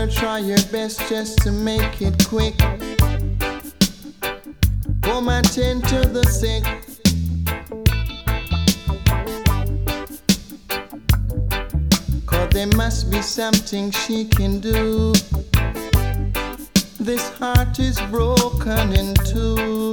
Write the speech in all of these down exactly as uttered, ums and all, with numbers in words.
try your best just to make it quick. Come and tend to the sick. Cause there must be something she can do. This heart is broken in two.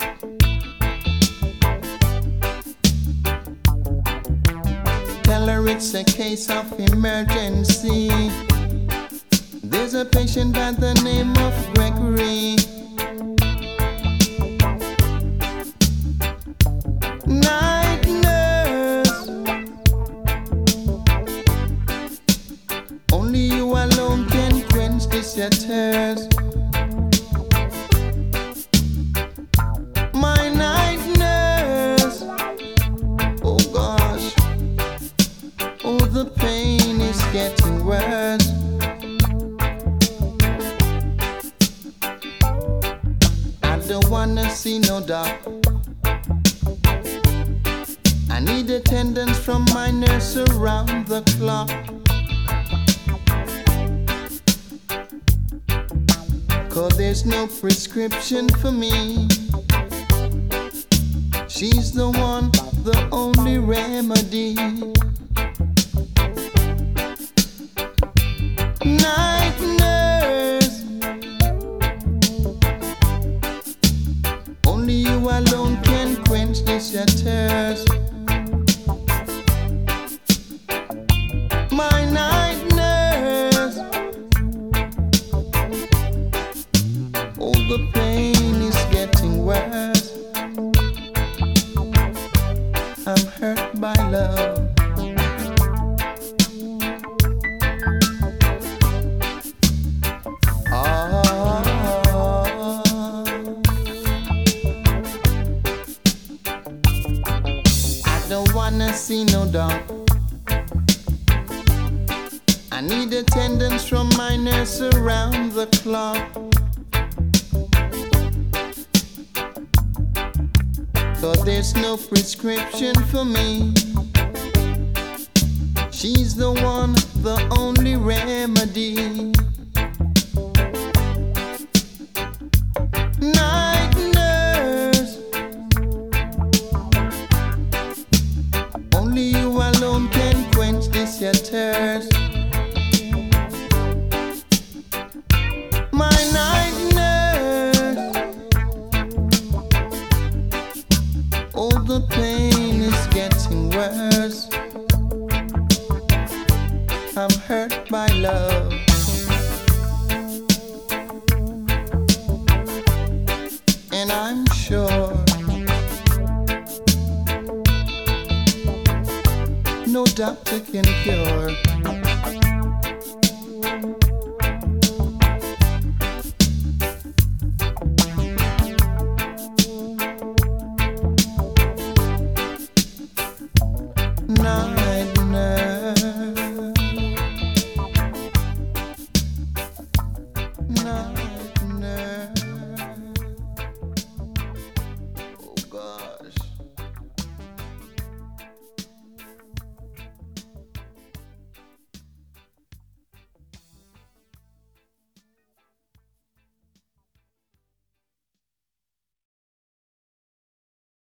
Tell her it's a case of emergency. There's a patient by the name of Gregory. Night nurse, only you alone can quench this your thirst. My night nurse, oh gosh, oh the pain is getting worse. I don't wanna see no doc. I need attendance from my nurse around the clock. Cause there's no prescription for me. She's the one, the only remedy. Night nurse, only you alone can quench this your thirst. My night nurse, oh the pain is getting worse. I'm hurt by love. Oh, I don't wanna see no dog. I need attendance from my nurse around the clock. Cause there's no prescription for me. She's the one, the only remedy. Night nurse, only you alone can quench this your thirst. My night nurse, oh the pain is getting worse. I'm hurt by love. And I'm sure no doctor can cure